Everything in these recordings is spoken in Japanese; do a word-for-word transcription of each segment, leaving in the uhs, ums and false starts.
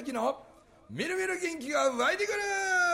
明のみるみる元気が湧いてくる。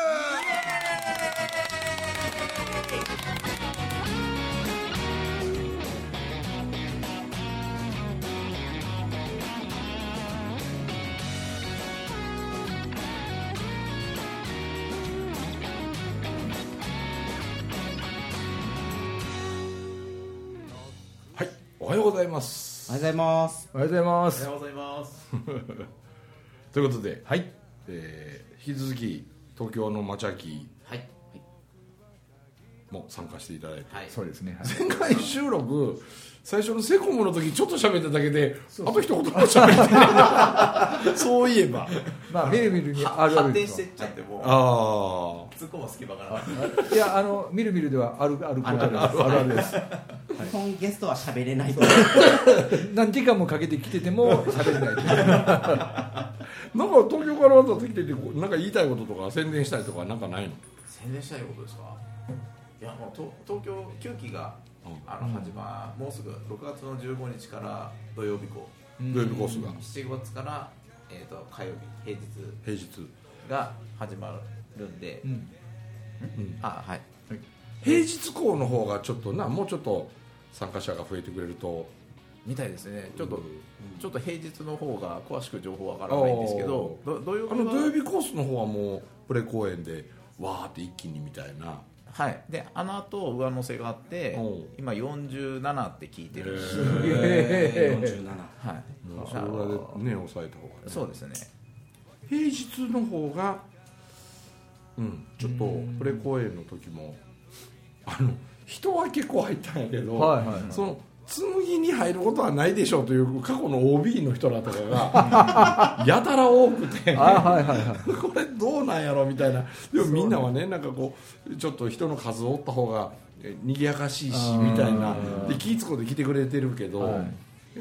はい、おはようございます。 おはようございます。 おはようございます。 おはようございます。 ということで、 はい、 えー、引き続き東京の町秋はいも参加していただいて、 はい、 そうですね、はい、 前回収録最初のセコムの時ちょっと喋っただけで、そうそう、あと一言も喋ってないそういえばまあみるみるにあるある発展してっちゃってもう、 あ突っ込む隙間がなかった。いや、あのみるみるではあるあることです。あるあるです。 基本ゲストは喋れないと何時間もかけて来てても喋れないとなんか東京からわざわざ来ててなんか言いたいこととか宣伝したいとかなんかないの？ 宣伝したいことですか？いや、もうと東京きゅうきが、うん、あの始ま、うん、もうすぐろくがつのじゅうごにちから土曜日校、 土曜日コースがしちがつから、えー、と火曜日平日平日が始まるんで、うんうん、あ、はい、 平日校の方がちょっとな、もうちょっと参加者が増えてくれるとみたいですね。ちょっと、うん、ちょっと平日の方が詳しく情報わからないんですけど、ど土曜日はあの土曜日コースの方はもうプレ公演でわーって一気にみたいな。 はい、であの後上乗せがあって今よんじゅうななって聞いてるし、 えー、よんじゅうなな、 はい、 もうそれでね抑えた方がね。 そうですね。 平日の方がうんちょっとプレ公演の時もあの人は結構入ったんやけど、はいはいはい、その紬に入ることはないでしょうという過去の オービー の人らとかがやたら多くてあ、はいはいはい、これどうなんやろみたいな。でもみんなはね、なんかこうちょっと人の数をおった方が賑やかしいしみたいなで気ぃつこで来てくれてるけど、はい、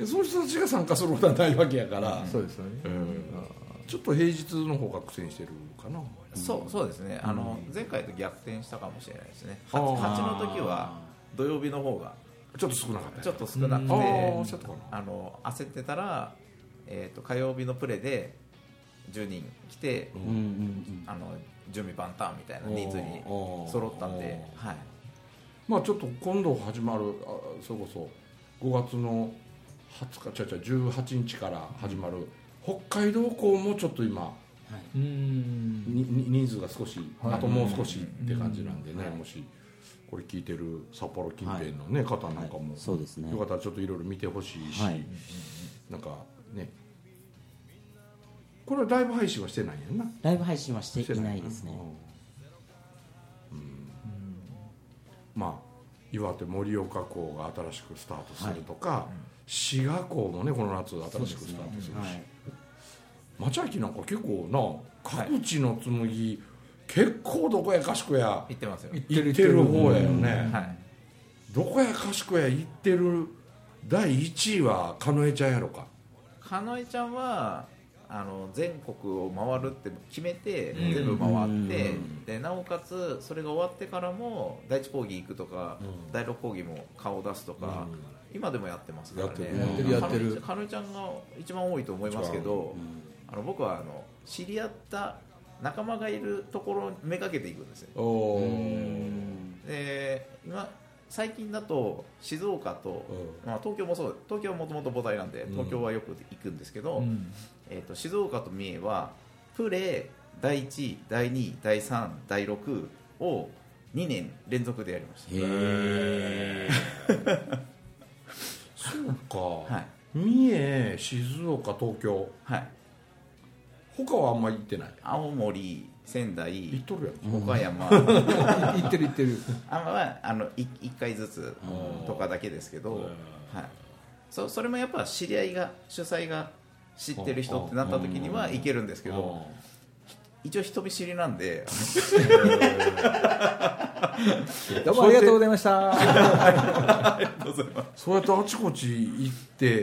その人たちが参加することはないわけやから、 そうですよね、うん、 ちょっと平日の方が苦戦してるかな。 そうそうですね。あの前回と逆転したかもしれないですね。はちの時は土曜日の方がちょっと少なかった、ね、 ちょっと少なくて、あの焦ってたら、えー、と火曜日のプレでじゅうにん来て、うんうんうん、あの準備万端みたいな人数に揃ったんで、はい、 まあちょっと今度始まるあそれこそごがつのはつかちゃちゃじゅうはちにちから始まる、うん、北海道校もちょっと今、はい、うんに人数が少し、はい、あともう少しって感じなんでね、はい、もしこれ聞いてる札幌近辺の、ね、はい、方なんかも、はい、 そうですね、 よかったらちょっといろいろ見てほしいし、はい、なんかね、これはライブ配信はしてないやんな。 ライブ配信はしていないですね。 うんうん、まあ岩手盛岡校が新しくスタートするとか、はい、滋賀校もねこの夏新しくスタートするし、ね、はい、町秋なんか結構な各地の紬、はい、結構どこやかしこや行ってますよ。 行ってる行ってる方やよね、はい、どこやかしこや行ってるだいいちいはかのえちゃんやろか。 かのえちゃんはあの全国を回るって決めて全部回って、でなおかつそれが終わってからも第一講義行くとか、うん、第六講義も顔を出すとか、うん、今でもやってますからね。 やってるやってる。 かのえちゃんが一番多いと思いますけど、うん、あの僕はあの知り合った仲間がいるところをめがけていくんですよ。おで今最近だと静岡と、まあ、東京もそう、東京はもともと母体なんで東京はよく行くんですけど、うん、えー、と静岡と三重はプレだいいち、だいに、だいさん、だいろくをにねん連続でやりました。へえそうか、はい、 三重、静岡、東京、はい、他はあんまり行ってない。 青森、仙台、 行っとるやん、 岡山行ってる行ってる。 あんまあのいっかいずつとかだけですけど、はい、そ, それもやっぱ知り合いが主催が知ってる人ってなった時には行けるんですけど、一応人見知りなんでどうもありがとうございました。 ありがとうございます。 そうやってあちこち行って、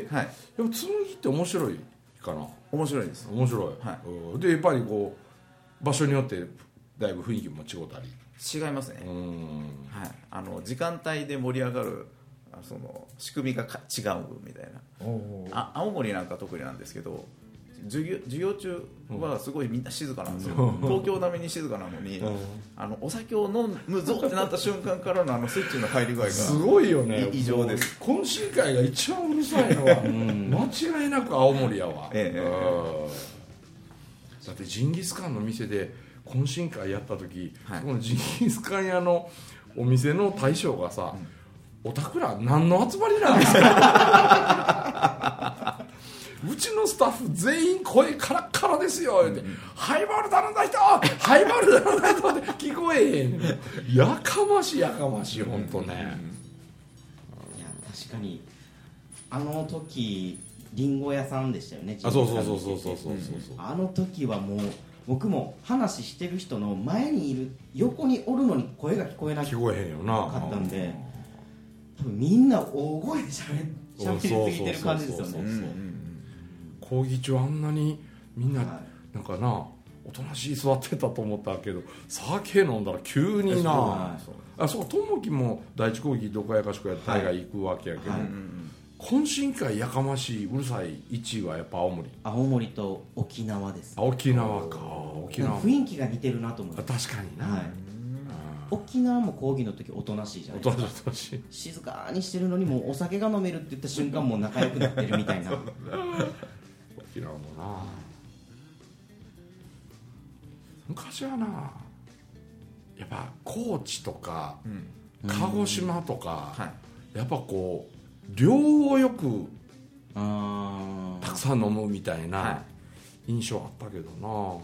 はい、でも紬って面白いかな。 面白いです。 面白い、はい、でやっぱりこう場所によってだいぶ雰囲気も違うたり。 違いますね。うん、はい、あの時間帯で盛り上がるその仕組みがか違うみたいな。あ青森なんか特になんですけど、 授業、授業中はすごいみんな静かなんですよ、うん、東京並みに静かなのに、うん、あのお酒を飲むぞってなった瞬間からのあのスイッチの入り具合がすごいよね。 異常です。 懇親会が一番うるさいのは間違いなく青森やわ、ええ、だってジンギスカンの店で懇親会やった時、はい、このジンギスカン屋のお店の大将がさ、うん、おたくら何の集まりなんですかうちのスタッフ全員声カラッカラですよって、うん、ハイボール頼んだ人ハイボール頼んだ人って聞こえへんやかましいやかましい本当ね、うん、いや確かにあの時リンゴ屋さんでしたよね。 あ、そうそうそうそうそうそうそう、うん、 あの時はもう僕も話してる人の前にいる横におるのに声が聞こえなかったんで、多分みんな大声でしゃべりすぎてる感じですよね。 講義中あんなにみんな、はい、なんかなおとなしい座ってたと思ったけど酒飲んだら急にな、はい、あそう友樹も第一講義どこやかしくやって大概行くわけやけど、はいはい、懇親会やかましいうるさいいちいはやっぱ青森青森と沖縄です。 沖縄か。沖縄雰囲気が似てるなと思って。 確かにな、はい、 沖縄も講義の時おとなしいじゃないですか。 おとなしい静かにしてるのにもうお酒が飲めるって言った瞬間もう仲良くなってるみたいな沖縄もな昔はなやっぱ高知とか、うん、鹿児島とか、うんはい、やっぱこう量をよくあたくさん飲むみたいな印象あったけどな、はい、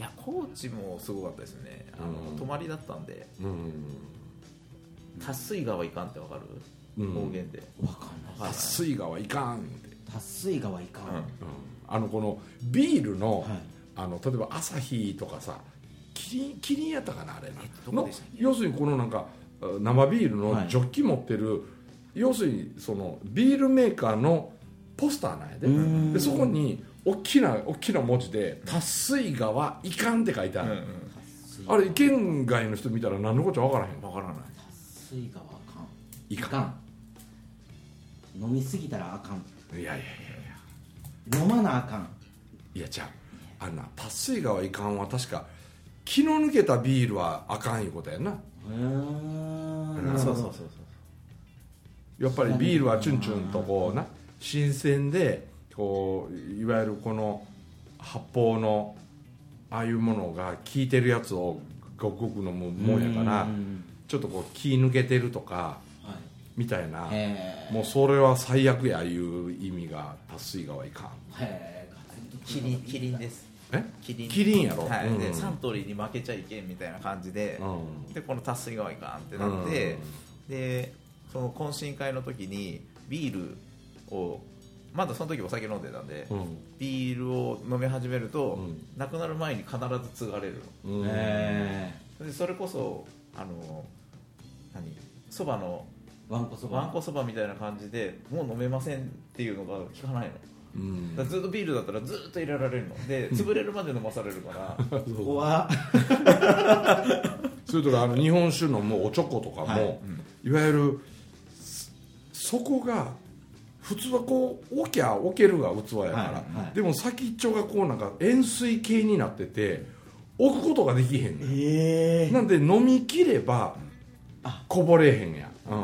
いや高知もすごかったですね。あの、うん、泊まりだったんで、うん、達水川いかんってわかる、うん、方言でわかんない。 達水川いかんって達水川いかん、うんうん、 あのこのビールの、はい、あの例えばアサヒとかさキリン、キリンやったかなあれなの要するにこのなんか生ビールのジョッキ持ってる、はい、要するにそのビールメーカーのポスターなんや で, でそこに大きな大きな文字で達水川いかんって書いてある、うんうん、あれ県外の人見たら何のこっちゃ分からへん。 分からない。 達水川あかんいかん飲みすぎたらあかん。 いやいやいやいや飲まなあかん。いやじゃああんな達水川いかんは確か気の抜けたビールはあかんいうことやな。へえ。そうそうそうそう。 やっぱりビールはチュンチュンとこうな新鮮でこういわゆるこの発泡のああいうものが効いてるやつをごくごく飲むもんやからちょっとこう気抜けてるとか、はい、みたいなもうそれは最悪やいう意味が達水川いかん。 へキリンキリンです。 えキリンキリンやろ、 はい、うん、でサントリーに負けちゃいけんみたいな感じで、うん、でこの達水川いかんってなって、うん、でその懇親会の時にビールをまだその時お酒飲んでたんで、うん、ビールを飲み始めると、うん、亡くなる前に必ず継がれるの、うん、でそれこそあの何そばのわんこそばわんこそばみたいな感じでもう飲めませんっていうのが聞かないの、うん、だずっとビールだったらずっと入れられるので潰れるまで飲まされるから怖っそれとかあの日本酒のもうおちょことかも、はい、いわゆるそこが普通はこう置きゃ置けるが器やから、はいはい、でも先っちょがこうなんか円錐形になってて置くことができへんねん、えー、なんで飲み切ればこぼれへんや、うん、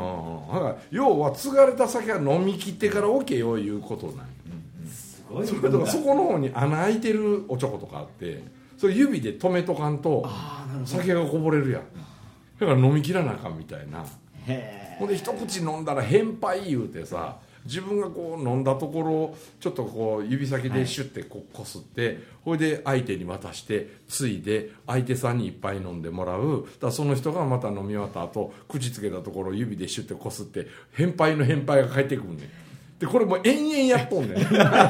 だから要は継がれた酒は飲み切ってから置けよいうことなんや、うん、すごい。それとかそこの方に穴開いてるおちょことかあってそれ指で止めとかんと酒がこぼれるやん。だから飲み切らなあかんみたいな。へほんで一口飲んだら返杯言うてさ自分がこう飲んだところをちょっとこう指先でシュッてここすって、はい、ほいで相手に渡してついで相手さんに一杯飲んでもらう。だからその人がまた飲み終わった後口つけたところを指でシュッてこすって返杯の返杯が返ってくるねん。でこれもう延々やっとんねん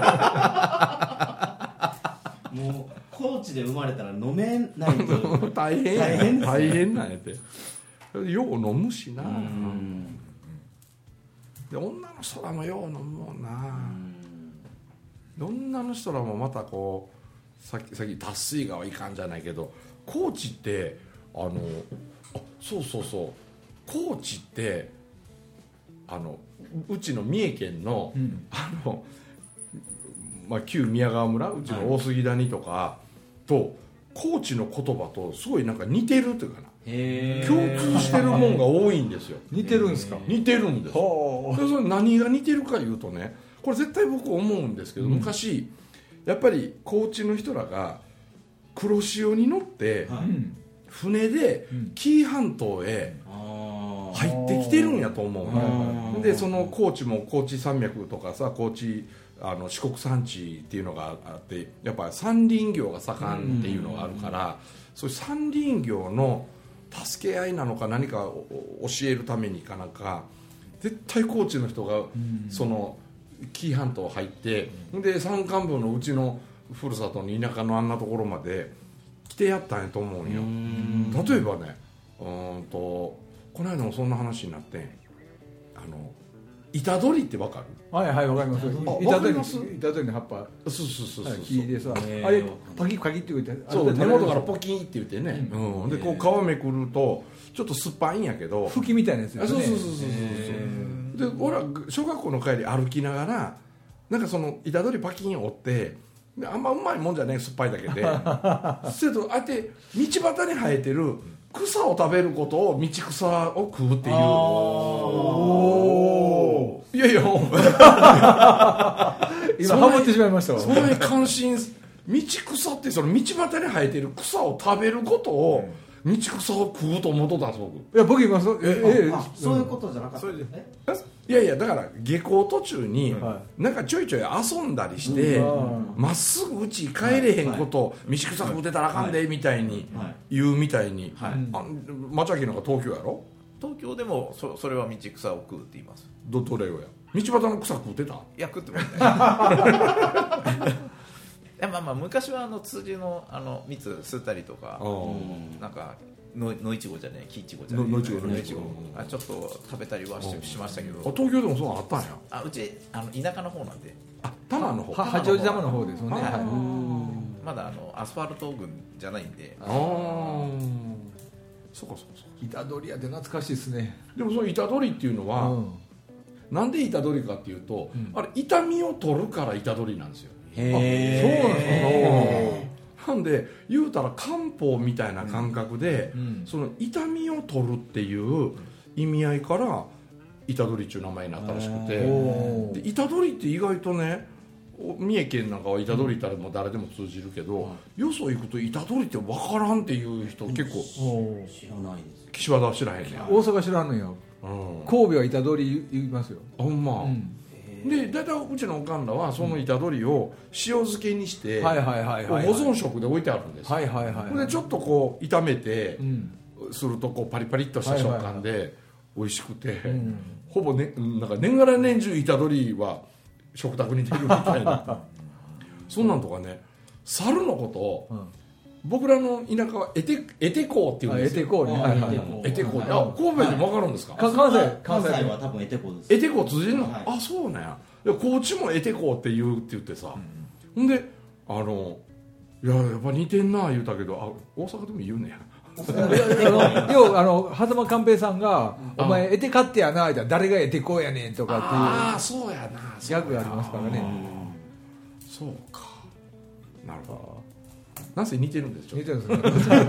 もう高知で生まれたら飲めないと大変や大変、ね、大変なんやてよう飲むしな。うんで女の人らもよう飲むもんな。うん女の人らもまたこうさっきさっき達水川いかんじゃないけど高知ってあのあそうそうそう高知ってあのうちの三重県の、うん、あのまあ、旧宮川村うちの大杉谷とかと高知の言葉とすごいなんか似てるというかな共通してるもんが多いんですよ。 似てるんですか？ 似てるんです。でそれ何が似てるかいうとね、これ絶対僕思うんですけど、うん、昔やっぱり高知の人らが黒潮に乗って、はい、船で紀伊半島へ入ってきてるんやと思う、ね、でその高知も高知山脈とかさ、高知あの四国山地っていうのがあって、やっぱ山林業が盛んっていうのがあるから、そういう山林業の助け合いなのか何か教えるためにかなんか絶対高知の人がその紀伊半島入って、で山間部のうちのふるさとの田舎のあんなところまで来てやったんやと思うんよ。例えばね、うんとこの間もそんな話になって、あの板取りってわかる？ はいはい、わかります。 板取ります。 板取りの葉っぱ。 そうそうそうそう。 木でさ、あれパキパキって言って、 そう根元からポキンって言ってね。うん。でこう皮めくるとちょっと酸っぱいんやけど。 吹きみたいなやつですね。 そうそうそうそうそう。で俺は小学校の帰り歩きながらなんかその板取りパキンを折って。であんまうまいもんじゃねえ、酸っぱいだけでそれとあえて道端に生えてる草を食べることを道草を食うっていう。おいやいや今ハモってしまいましたわ。 それに関心、道草ってその道端に生えてる草を食べることを道草を食うと思っとったんです僕。 いや僕今そええそういうことじゃなかった。 いやいやだから下校途中になんかちょいちょい遊んだりしてま、っすぐうち帰れへんことを道草食うてたらあかんでみたいに言うみたいに、町明なんか東京やろ。 東京でも そ, それは道草を食うって言います。 どどれよや道端の草食うてた？ いや食ってもいないいやまあまあ昔はあの通じのあの蜜吸ったりとか、なんかののいちごじゃねえ、木いちごじゃねえ、 のいちごのいちごあちょっと食べたりは し, しましたけど。 あ東京でもそうなのあったんや。 あうちあの田舎の方なんで。 あ多摩の方。 八王子多摩の方ですもんね。はいはい、 まだあのアスファルト群じゃないんで。ああそうかそうかそうか。 板取りやって懐かしいですね。 でもその板取りっていうのは、うん、なんで板取りかっていうと、うん、あれ痛みを取るから板取りなんですよ。 へそうなんですか。 なんで言うたら漢方みたいな感覚で、うん、その痛みを取るっていう意味合いから板取りっていう名前になったらしくて、で板取りって意外とね、三重県なんかは板取りったらもう誰でも通じるけど、うん、よそ行くと板取りって分からんっていう人結構、 うん、知らないです。 岸和田は知らへんねん。 大阪知らんのよ、うん、神戸は板取り言いますよ。 ほんま、うんで大体うちのおかんらはその板取りを塩漬けにして保存食で置いてあるんです。はいはいはい。でちょっとこう炒めてするとこうパリパリっとした食感で美味しくて、ほぼねなんか年がら年中板取りは食卓に出るみたいなそんなんとかね。猿のことを、うん、僕らの田舎はエテエテコーっていうんですよ。エテコーね。はいはいはい。エテコー。あ、神戸でも分かるんですか？ 関西関西は多分エテコーです。 エテコー通じるの？はい、あ、そうなんや。高知もエテコーって言うって言ってさ。ほ、うん、んであのいややっぱ似てんな言うたけど、あ大阪でも言うねや。 要はあの狭間寛平さんが「お前エテカってやな」誰がエテコーやねんとかっていうああそうやなギャグがありますからね。 そうかなるほど。なんせ似てるんですよ。似てるんですね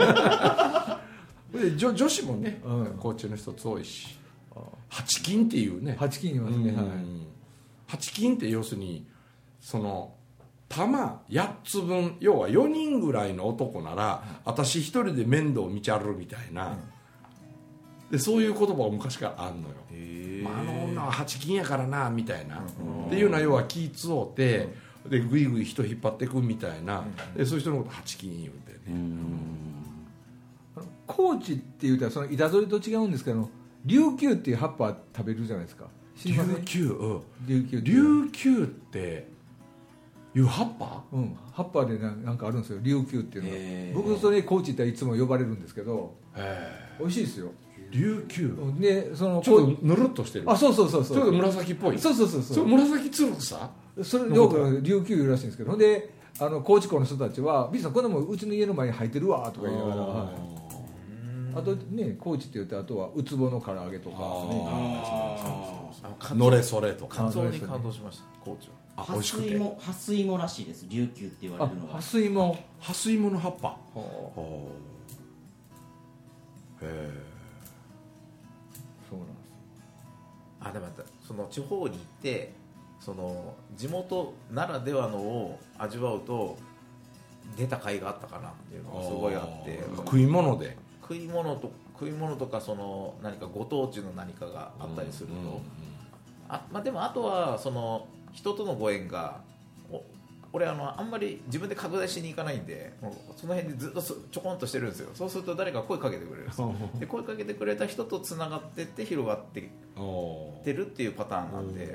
で 女, 女子もね、うん、高知の一つ多いし、八金っていうね。 八金いますね、うん、はい、 八金って要するにその玉やっつぶん、要はよにんぐらいの男なら、うん、私一人で面倒見ちゃるみたいな、うん、でそういう言葉が昔からあんのよ。まあ、あの女は八金やからなみたいな、うん、っていうのは要は気つおうて、うんでぐいぐい人引っ張っていくみたいな、うん、でそういう人のこと八金言うんだよね。うん、 あの高知っていうとその板取りと違うんですけど、琉球っていう葉っぱ食べるじゃないですか。 琉球、うん、 琉球琉球っていう葉っぱ、 うん、葉っぱでな、なんかあるんですよ琉球っていうのは。僕それ高知っていつも呼ばれるんですけど、美味しいですよ琉球で。そのちょっとぬるっとしてる。 あ、そうそうそうそう、 ちょっと紫っぽい。 そうそうそうそう、 それ紫つるさそれよく琉球いうらしいんですけど、であの高知港の人たちは「ビーさんこんなもんうちの家の前に生えてるわ」とか言いながら、はい、 あとね高知って言うとあとはウツボの唐揚げとかねのれそれとかカツオに感動しました高知は。 ハスイモ、ハスイモらしいです。琉球って言われるのは。 ハスイモ、 ハスイモの葉っぱ。はあ、へえ。 そうなんです。 あ、でもその地方に行ってその地元ならではのを味わうと出た甲斐があったかなっていうのがすごいあって。 食い物で。 食い物と食い物とかその何かご当地の何かがあったりすると。うんうんうん、あ、まあでもあとはその人とのご縁がお俺あのあんまり自分で拡大しに行かないんでもうその辺でずっとちょこんとしてるんですよ。そうすると誰か声かけてくれるんですよ。で声かけてくれた人とつながってって広がってってるっていうパターンなんで、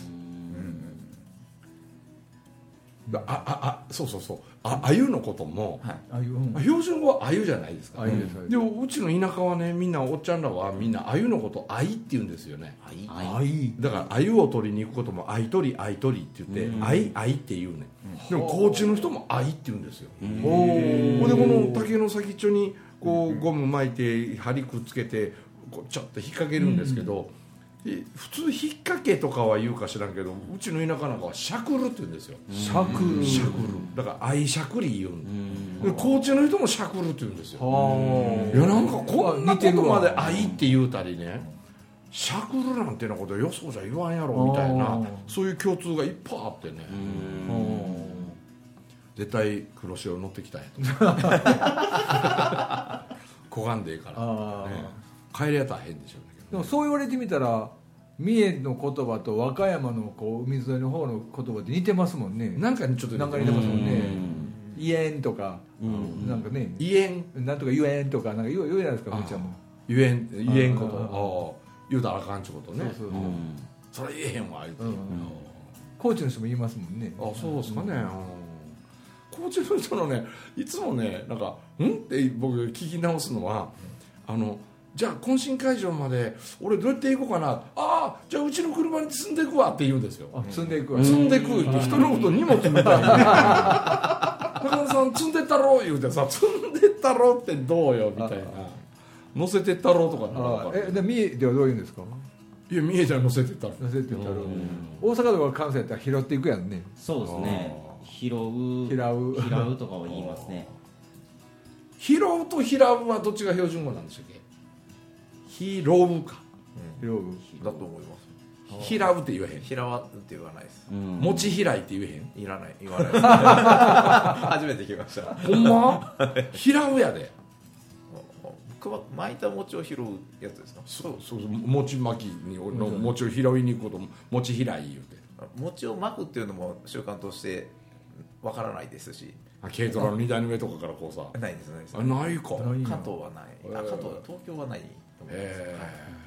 うん、あああそうそうそうああゆのことも、 はい、あゆ、うん、 標準語はあゆじゃないですか。 あゆです、 うん、でもうちの田舎はねみんなおっちゃんらはみんなあゆのことあいって言うんですよね。 あいだからあゆを取りに行くこともあい取りあい取りって言ってあいあいって言うね。でも高知の人もあいって言うんですよ。ほんでこの竹の先っちょにこうゴム巻いて針くっつけてこうちょっと引っ掛けるんですけど、普通引っ掛けとかは言うか知らんけどうちの田舎なんかはしゃくるって言うんですよ。 しゃくるしゃくるだからあいしゃくり言うんで高知の人もしゃくるって言うんですよ。いやなんかこんなことまであいって言うたりねしゃくるなんてなことよそじゃ言わんやろみたいなそういう共通がいっぱいあってね絶対黒潮乗ってきたんやとこがんでいいから、ね、帰りは大変でしょうね。 でもそう言われてみたら三重の言葉と和歌山のこう海沿いの方の言葉って似てますもんね。 なんかちょっとなんか似てますもんね。言えんとか、うん、なんかね言えんなんとか言えんとかなんか言うじゃないですか。むちゃんも言えん言えんこと言うたらあかんちゅうことね。 そうそうそう、 うん、それ言えへんわあいつ、うんうん、 高知の人も言いますもんね。 あそうですかね、うん、高知の人のねいつもねなんかんって僕聞き直すのはあのじゃあ懇親会場まで俺どうやって行こうかなああじゃあうちの車に積んでいくわって言うんですよ。 あ積んでいくわ積んでいくって人のこと荷物みたいな中野さん積んでったろう言うてさ積んでったろうってどうよみたいな乗せてったろうとかあえで三重ではどういうんですか。 いや三重じゃ乗せてったろ乗せてったろ大阪とか関西やったら拾っていくやんね。 そうですね拾う拾う拾うとかは言いますね。 拾うと拾うはどっちが標準語なんでしたっけ。拾うか、 うん、拾うだと思います。 拾うって言わへん。 拾わって言わないです、 うん、持ち開いって言えへん。 いらない言わないです初めて聞きました。 ほんま拾うやで巻いた餅を拾うやつですか。 そうそうそう餅巻きにの餅を拾いに行くことも餅拾い言うて餅を巻くっていうのも習慣としてわからないですし軽トラの荷台の上とかからこうさないですないです。 あないか関東はない。あ関東東京はないと思います。はい、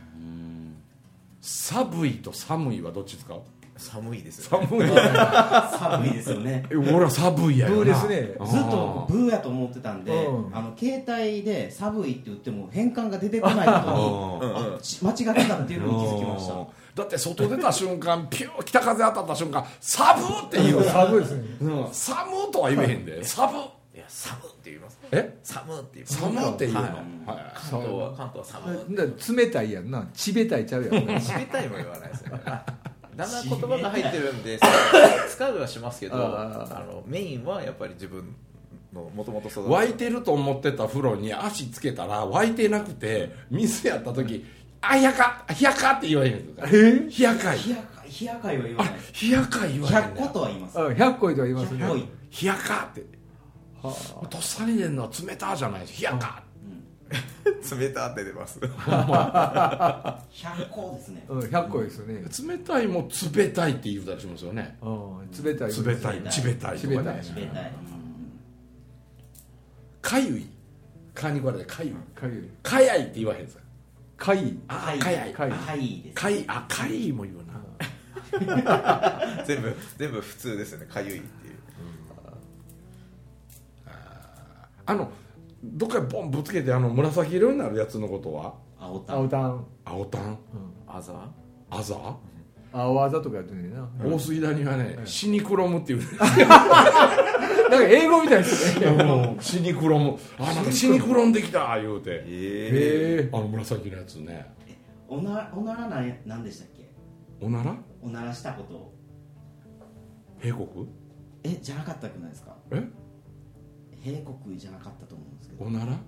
寒いと寒いはどっちですか。 寒いですよ、ね、寒い寒いですよね。 俺は寒いやよな。 ブーですね。 ずっとブーやと思ってたんで、うん、あの携帯で寒いって言っても変換が出てこないことに間違ってたっていうのに気づきました。 だって外出た瞬間ピュー北風当たった瞬間寒って言う寒いですね、 うん、寒とは言えへんで寒いや寒って言います。 え寒って言います。 寒って言うの、はいはい、関東は関東は寒冷たいやんな。ちべたいちゃうやんな。 ちべたいも言わないですよねだんだん言葉が入ってるんで使うはしますけどあのメインはやっぱり自分のもともと育沸いてると思ってた風呂に足つけたら沸いてなくて水やった時あ、冷やか冷やかって言わへんんですか。冷やかい冷やかいは言わない。 冷やかい言わへん。 ひゃっことは言います。 ひゃっこいとは言いますね。 冷やかってとっさに出るのは冷たじゃないです。冷やか冷たって出ますひゃっこですね。 うん、ひゃっこですよね。 冷たいも冷たいって言うたりしますよね。 冷たい冷たい冷たい冷たいかゆいかにこれでかゆいかゆいかやいって言わへんですか。 かいあかやいかいです。 かいあかいも言うな全部全部普通ですよね。かゆいっていう、 うん、あ, あのどっかにボンぶつけてあの紫色になるやつのことは青タン青タン青タンあざあざあ技とかやってるんだよな。大杉谷はね、シニクロムっていうなんか英語みたいですねシニクロム、あ、なんかシニクロンできた言うて、 へー、あの紫のやつね。 おなおならなん何でしたっけ？ おならおならしたこと閉国えじゃなかったくないですか？ え閉国じゃなかったと思うんですけど、 おなら、うん、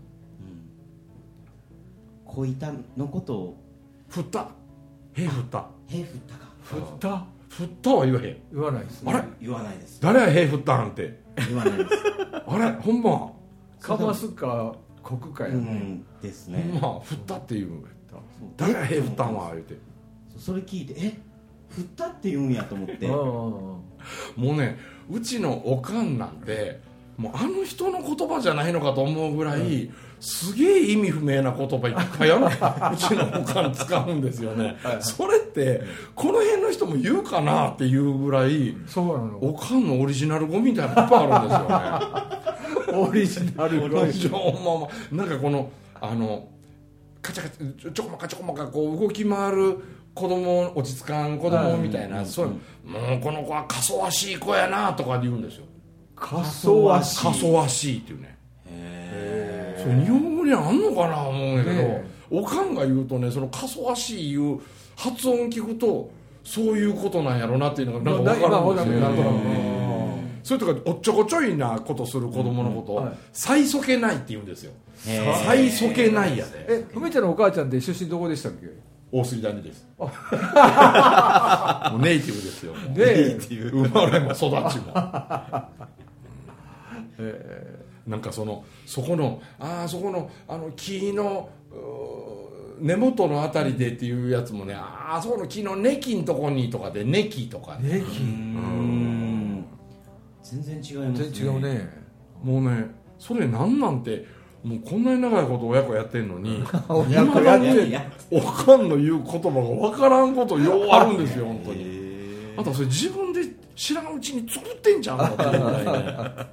小板のことを振った、閉振った、 閉振ったか、 振った振ったは言わへん、 言わないです、ね、 あれ言わないです。 誰や閉振ったんて言わないですあれほんまかますか国かやね、うん、 ですね。 ほんま振ったっていうのが誰や閉振ったんは言うて、 それ聞いてえ振ったって言うんやと思ってもうね、うちのおかんなんてもうあの人の言葉じゃないのかと思うぐらい、うん、すげえ意味不明な言葉いっぱいあるうちのおかん使うんですよねはい、はい、それってこの辺の人も言うかなっていうぐらい、そうなの、おかんのオリジナル語みたいなのいっぱいあるんですよねオリジナル語なんかこのあのカチャカチャちょこまかちょこまかこう動き回る子供、落ち着かん子供みたいな、うん、そう、うん、もうこの子はかそわしい子やなとかで言うんですよ。 かそわしい、 かそわしいっていうね。へえ。それ日本語にあんのかな思うんやけど、おかんが言うとね、そのかそわしいいう発音聞くとそういうことなんやろなっていうのがなんか分かるんですよ。なんとなくね。それとかおっちょこちょいなことする子供のことを、うんはい、さいそけないって言うんですよ。さいそけないやで。 え、ふめちゃんのお母ちゃんって出身どこでしたっけ？ 大杉谷です。もうネイティブですよ。 ネイティブ。 生まれも育ちも。えー、なんかそのそこのああそこのあの木の根元のあたりでっていうやつもね、ああそこの木の根木のとこにとかで根木とかね。 根木。うん。 全然違いますね。 全然違うね。 もうね、それなんなんて。もうこんなに長いこと親子やってんのに親子やってんおかんの言う言葉が分からんことようあるんですよ本当に。あとそれ自分で知らんうちに作ってんじゃんっていうぐらいね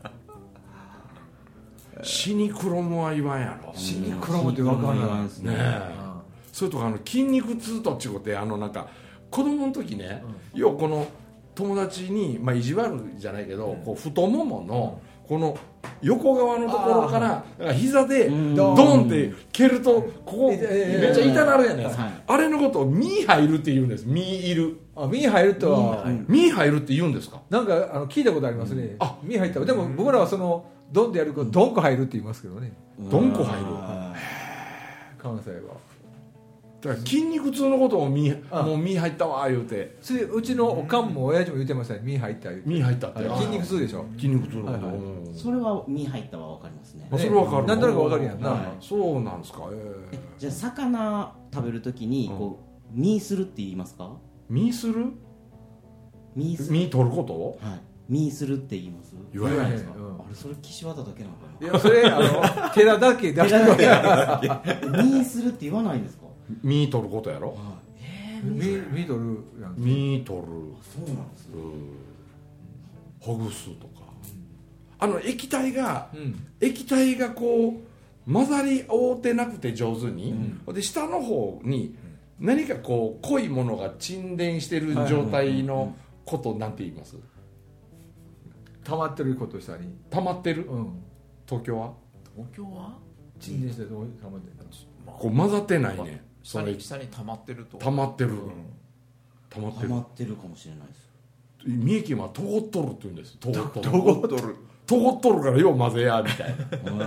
シニクロムは言わんやろ。 シニクロムって分かんないですね。 それとかあの筋肉痛と違ってあのなんか子供の時ね、うん、要はこの友達に、まあ、意地悪じゃないけど、うん、こう太もものこの横側のところから膝でドーンって蹴るとここめっちゃ痛なるじゃないですか。あれのことをミー入るって言うんです。ミーいる。 あ、ミー入るとはミー入るって言うんですか。 なんかあの聞いたことありますね、うん、あ、ミー入った。でも僕らはそのドンでやるとドンコ入るって言いますけどね。 ドンコ入る。 関西はだから筋肉痛のことをミーもうミー入ったわ言うて、 それうちのおかんも親父も言ってましたね。ミー入った言うて。 ミー入ったって筋肉痛でしょ。 筋肉痛のこと、はいはい、 それはミー入ったは分かりますね。 あ、それは分かる。 なんとなく分かるやんな、はい、 そうなんですか。えー、 じゃあ魚食べるときにこう、うん、ミーするって言いますか？ ミーする？ ミーする。 ミー取ること？ はい。ミーするって言います？ 言わないですか、 うん、あれそれ岸和田だけなのかな。 いやそれあの寺だけだけミーするって言わないんですか？ ミー取ることやろ、はい、 えー、ミーミー取るやん。 ミー取る。 そうなんですね、 うん、ほぐすとか、あの液体が、うん、液体がこう混ざり合うてなくて上手に、うん、で下の方に何かこう濃いものが沈殿してる状態のことなんて言います？ 溜まってることしたに溜まってる、 うん、 東京は東京は沈殿してどう溜まってるの？ こう混ざってないね。 下に下に溜まってると。 溜まってる、うん、 溜まってる溜まってるかもしれないです。 三重県はとごっとるって言うんです。とごっとるとごっとるとごっとるからよう混ぜやみたいなとごっ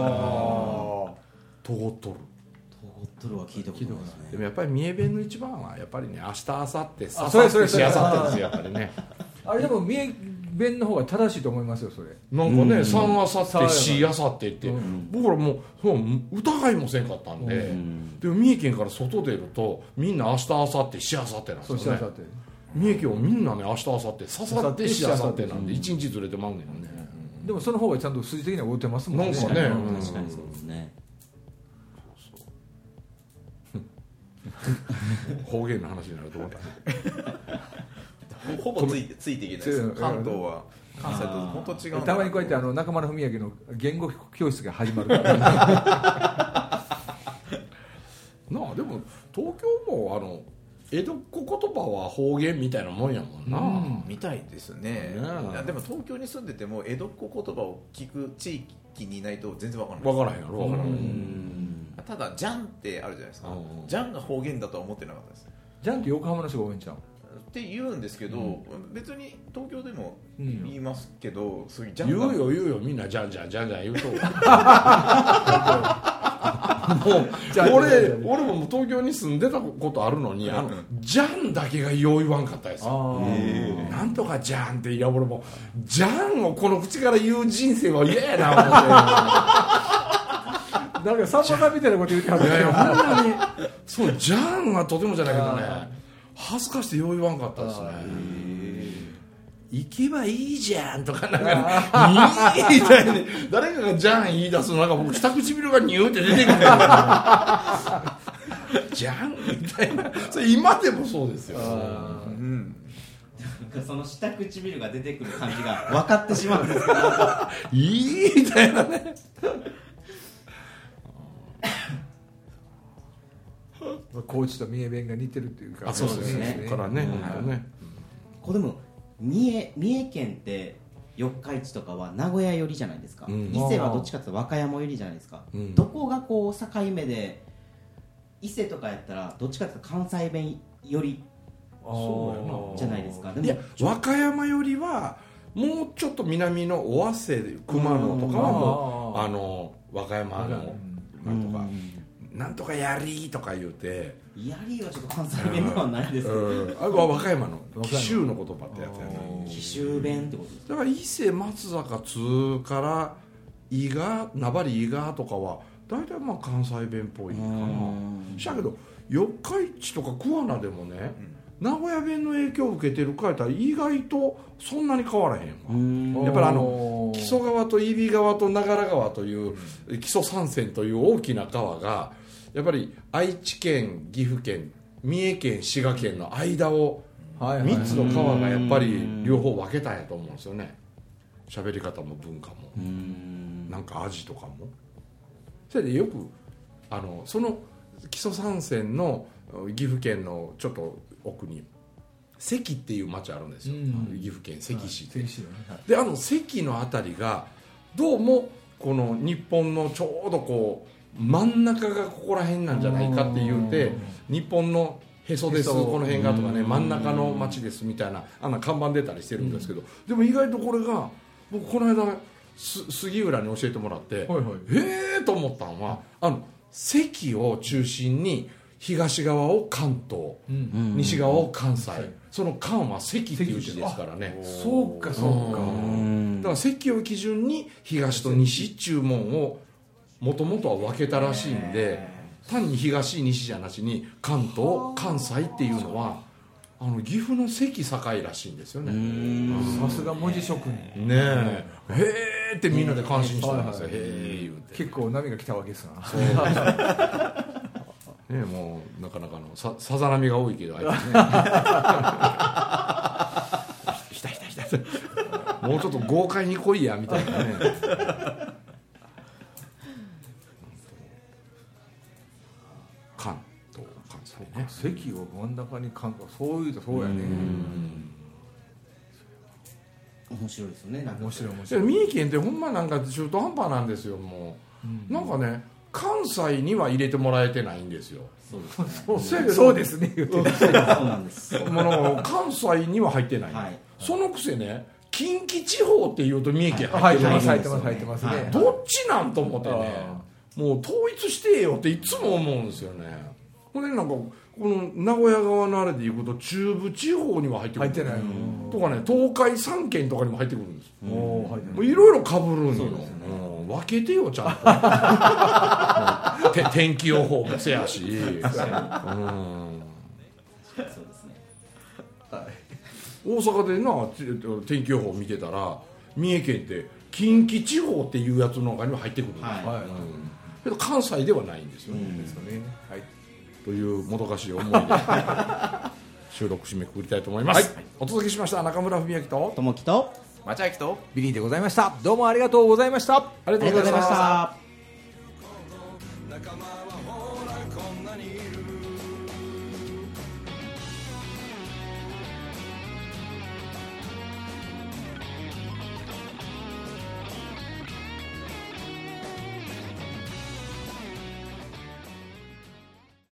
とるとごっとるは聞いたことないですね。 でもやっぱり三重弁の一番はやっぱりね、明日明後日ささってしあさってですよやっぱりね。 あれでも三重弁の方が正しいと思いますよそれ。 なんかね、さんあさってしあさってって、うん、僕らもうそう疑いもせんかったんで、うん、でも三重県から外出るとみんな明日明後日しあさってなんですよね。 そう三重県はみんなね明日明後日ささってしあさってなんで一日ずれてまうねんね、 うん、でもその方がちゃんと数字的には合うてますもんね。 なんかね、 うん、確かにそうですね。 方言の話になると思ったね。 ほぼついてついていけないです。関東は関西と本当違う。 たまにこうやってあの中村文明の言語教室が始まるからなあ。 でも東京もあの江戸っ子言葉は方言みたいなもんやもんな、うん、 みたいですね。ねでも東京に住んでても江戸っ子言葉を聞く地域にいないと全然わからない。 わからへんやろ。わからへん。 ただジャンってあるじゃないですか。ジャンが方言だとは思ってなかったです。 ジャンって横浜の人が多いんちゃうって言うんですけど、うん、別に東京でも言いますけど、うん、そういうジャン言うよ言うよみんなジャンジャンジャンジャン言うともう俺俺も東京に住んでたことあるのに、あのジャンだけがよう言わんかったですよ。なんとかジャンって、いや俺もジャンをこの口から言う人生は嫌やな思ってなんかさんまさんみたいなこと言ってはる。いやいやほんまにそうジャンはとてもじゃないけどね、恥ずかしくてよう言わんかったですね。行けばいいじゃんとかなんかいいみたいに誰かがじゃん言い出すの、なんか僕下唇がニューって出てくるじゃんみたいな、それ今でもそうですよ。うん、 なんかその下唇が出てくる感じが分かってしまうんですけどいいみたいなね高知と三重弁が似てるっていうか。 あ、そうですね。からね、本当ね。 これでも三重三重県って四日市とかは名古屋寄りじゃないですか。うん、伊勢はどっちかというと和歌山寄りじゃないですか。うん、どこがこう境目で、伊勢とかやったらどっちかというと関西弁寄りじゃないですか。でもいや和歌山よりはもうちょっと南の尾鷲熊野とかはもうあの和歌山のなんとか。なんとかやりとか言うて、 やりはちょっと関西弁ではないですけど、 うん、あれは和歌山の紀州の言葉ってやつやね。 紀州弁ってことですか。 だから伊勢松坂津から伊賀名張伊賀とかは大体まあ関西弁っぽいかな。しやけど四日市とか桑名でもね、うん、名古屋弁の影響を受けてるかやったら意外とそんなに変わらへんわ。やっぱりあの木曽川と揖斐川と長良川という木曽三川という大きな川がやっぱり愛知県岐阜県三重県滋賀県の間をみっつの川がやっぱり両方分けたんやと思うんですよね。喋り方も文化もなんか味とかも。それでよくあのその木曽三川の岐阜県のちょっと奥に関っていう町あるんですよ。岐阜県関市で、はい、であの関のあたりがどうもこの日本のちょうどこう真ん中がここら辺なんじゃないかって言うて、日本のへそですこの辺がとかね、真ん中の町ですみたいなあんな看板出たりしてるんですけど、でも意外とこれが僕この間杉浦に教えてもらって、はいはい、へえと思ったのは、あの関を中心に東側を関東、うん、西側を関西、うん、その関は関っていう字ですからね。 そうかそうか。 だから関を基準に東と西中門をもともとは分けたらしいんで、単に東西じゃなしに関東関西っていうのはあの岐阜の関境らしいんですよね。 さすが文字職人ねえ、へーってみんなで感心してたんですよ。へー言うて結構波が来たわけですな。そうね、もうなかなかの さ, さざ波が多いけどあいつねひたひたひたひたもうちょっと豪快に来いやみたいなね関東関西ね、 関を真ん中に関東、そういうとそうやね。 面白いですよね。なんか面白い面白い。 三重県ってほんまなんか中途半端なんですよ。もう、うん、なんかね関西には入れてもらえてないんですよ。 そうですね。そうですね。 そうなんです。 もう関西には入ってない。はい、そのくせね、近畿地方っていうと三重県入ってます。 入ってます入ってますね。 どっちなんと思ってね。もう統一してよっていつも思うんですよね。ほんでなんかこの名古屋側のあれでいうこと中部地方には入ってくる。 入ってない。 とかね、東海三県とかにも入ってくるんです。もういろいろ被るんよ。分けてよちゃんと天気予報もせやし、うん、そうですね、 はい、 大阪でな天気予報見てたら三重県って近畿地方っていうやつの中にも入ってくるんです、はいはい、うん、けど関西ではないんですよね、うんですよね、はい、というもどかしい思いで収録締めくくりたいと思います、はい、お届けしました中村文明と友樹と町明とビリーでございました。どうもありがとうございました。 ありがとうございました。